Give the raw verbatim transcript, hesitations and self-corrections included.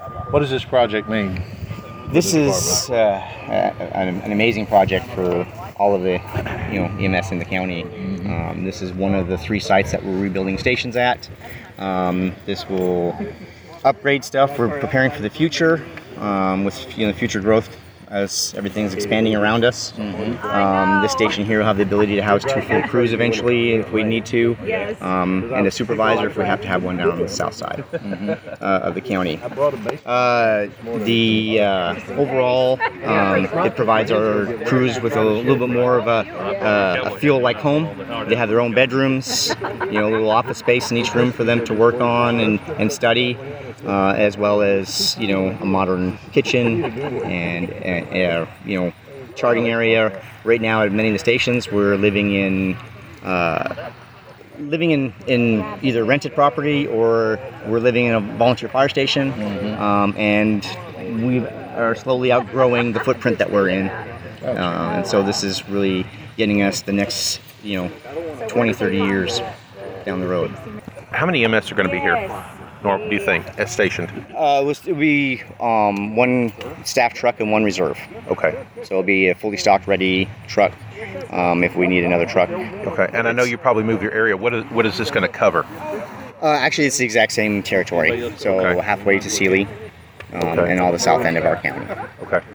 What does this project mean? This is uh, an, an amazing project for all of the, you know, E M S in the county. Mm-hmm. Um, this is one of the three sites that we're rebuilding stations at. Um, this will upgrade stuff. We're preparing for the future um, with, you know, future growth as everything's expanding around us. Mm-hmm. Um, this station here will have the ability to house two full crews eventually if we need to, um, and a supervisor if we have to have one down on the south side mm-hmm. uh, of the county. Uh, the uh, overall, um, it provides our crews with a little bit more of a, uh, a feel like home. They have their own bedrooms, you know, a little office space in each room for them to work on and, and study. Uh, as well as, you know, a modern kitchen and, and uh, you know, charting area. Right now at many of the stations we're living in uh, living in, in either rented property or we're living in a volunteer fire station. Mm-hmm. um, and we are slowly outgrowing the footprint that we're in. Uh, and so this is really getting us the next, you know, twenty, thirty years down the road. How many E M S are going to be here? Nor do you think, as stationed? Uh, it will be um, one staff truck and one reserve. Okay. So it'll be a fully stocked, ready truck um, if we need another truck. Okay. And I know you probably moved your area. What is what is this going to cover? Uh, actually, it's the exact same territory. So okay. halfway to Sealy um, okay. and all the south end of our county. Okay.